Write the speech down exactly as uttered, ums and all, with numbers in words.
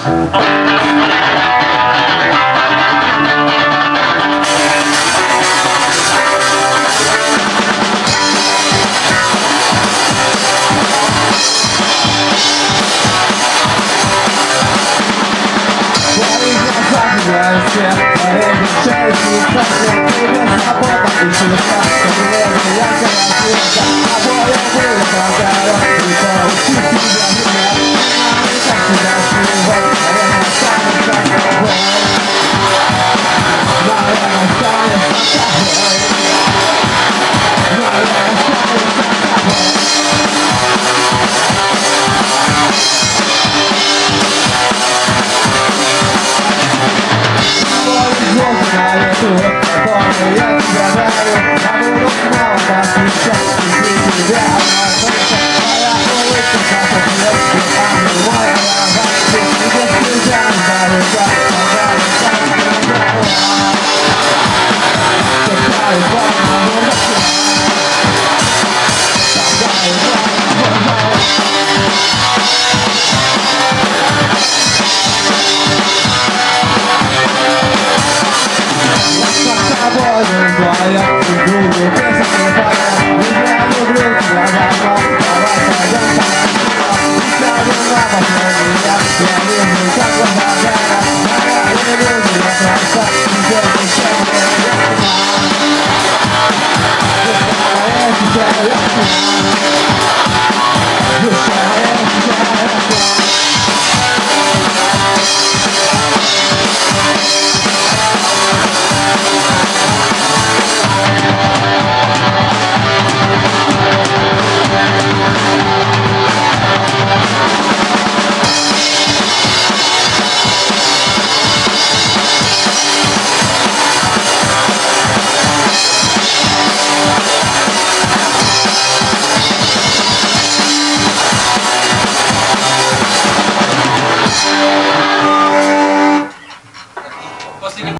Mojego szczęścia, tak jak na poda i się wystarczy, to nie wiem jak ja żyję, a moje były banderą i to uściski dla mnie.